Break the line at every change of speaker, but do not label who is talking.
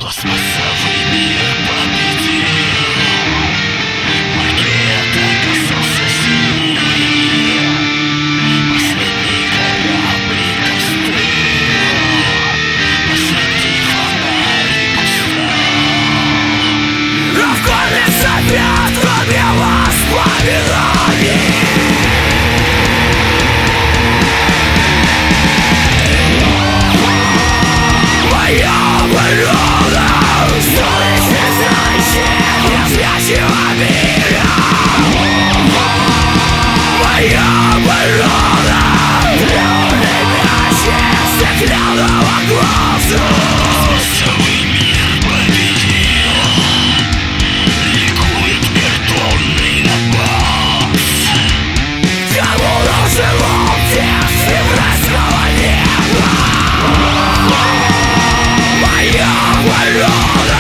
Пластмассовый мир победил. Макет оказался сильнее. Последний кораблик остыл. Последний фонарик устал. А в коме совет, кроме воспоминаний. Моя природа, что исчезающая из спящего мира. Моя природа, любящая стеклянного глаза. Пластмассовый мир победил. Ликует картонный набат. Кому нужен ломтик еврейского неба? Моя природа.